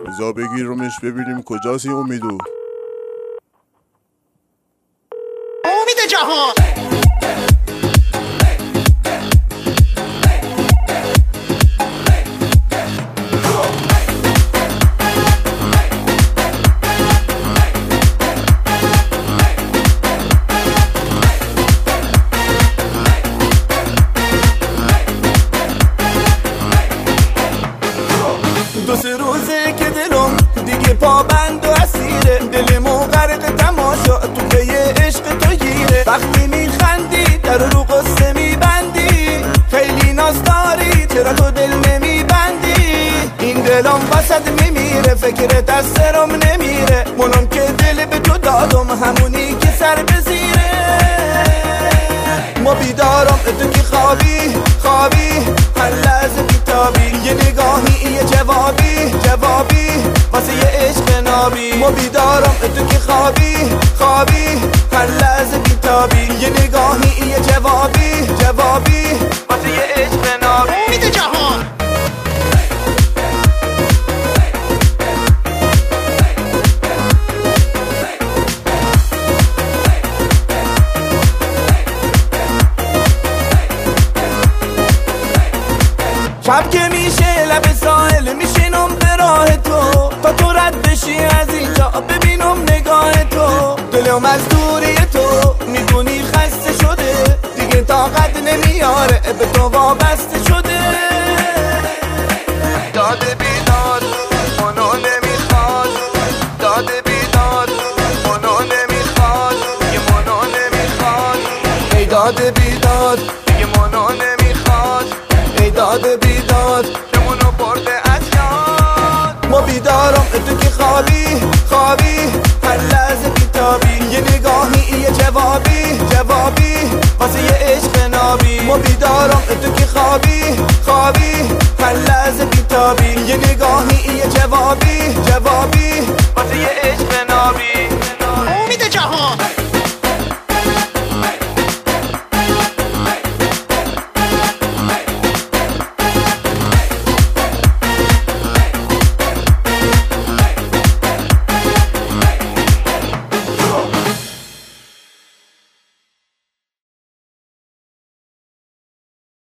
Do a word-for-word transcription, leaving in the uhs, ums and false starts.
بذار بگیرمش ببینیم کجاست این امیدو. امید جهان دو سه روزه که دلم دیگه پابند و اسیره، دلمو غرق تماشا تو پی عشق تو گیره. وقتی میخندی در رو قصه میبندی، خیلی ناز داری چرا تو دل نمیبندی. این دلم وسط میمیره فکرت از سرم نمیره، منم که دل به تو دادم همونی که سر بزیره. ما بیدارم تو که خوابی خوابی هر لحظه بیتابی، یه نگاهی یه جوابی جوابی واسه یه عشق نابی. ما بیدارم تو که خوابی خوابی هر لحظه بیتابی، یه نگاهی یه جوابی جوابی واسه یه عشق نابی. امید جهان شب که میشه لب ساحل میشینم به راه تو، تا تو رد بشی از اینجا ببینم نگاه تو. دلم از دوری تو میدونی خسته شده، دیگه طاقت نمیاره به تو وابسته شده. داده بیداد منو نمیخواد، داده بیداد منو نمیخواد، یه منو نمیخواد. ای داده بیداد دیگه منو نمیخواد، ای داده بیداد که منو برده از یاد. ما بیدارم تو که خوابی خوابی هر لحظه بیتابی، یه نگاهی یه جوابی جوابی واسه یه عشق نابی. ما بیدارم تو که خوابی خوابی هر لحظه بیتابی، یه نگاهی یه جوابی جوابی واسه یه عشق نابی.